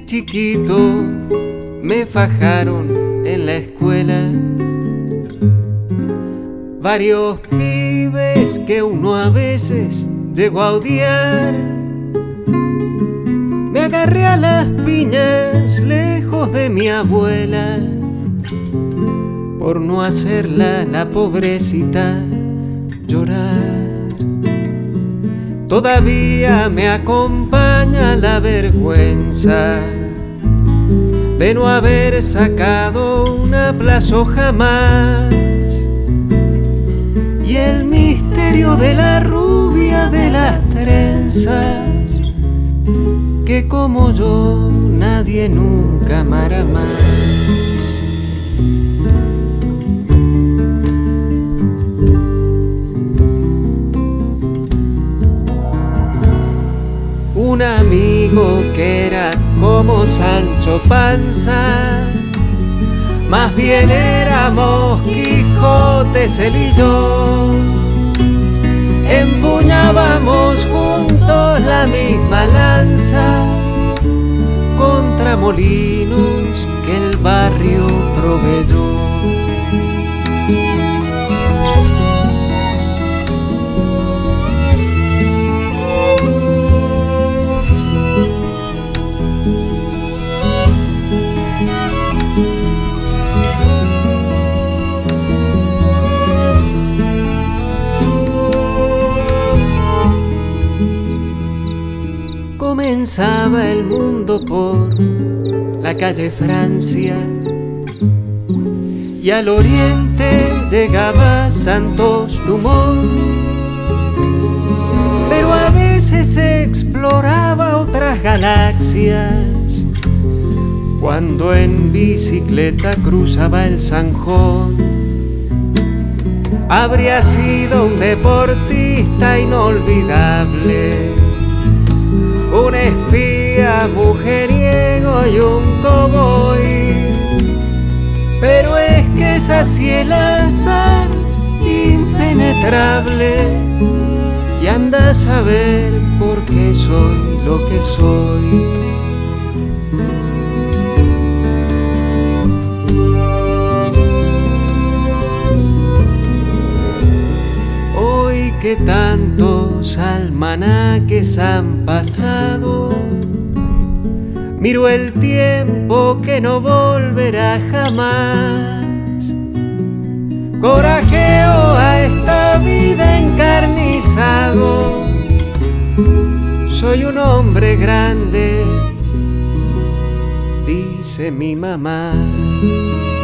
chiquito me fajaron en la escuela varios pibes que uno a veces llegó a odiar. Me agarré a las piñas lejos de mi abuela por no hacerla, la pobrecita, llorar. Todavía me acompaña la vergüenza de no haber sacado un aplazo jamás, y el misterio de la rubia de las trenzas, que como yo nadie nunca amará más. Un amigo que era como Sancho Panza, más bien éramos Quijotes él y yo. Empuñábamos juntos la misma lanza contra molinos que el barrio proveyó. Comenzaba el mundo por la calle Francia y al oriente llegaba Santos Dumont, pero a veces se exploraba otras galaxias cuando en bicicleta cruzaba el Zanjón. Habría sido un deportista inolvidable, un espía mujeriego y un cowboy, pero es que es así el azar impenetrable, y anda a saber por qué soy lo que soy. Hoy que tantos almanaques han pasado, miro el tiempo que no volverá jamás. Corajeo a esta vida encarnizado, soy un hombre grande, dice mi mamá.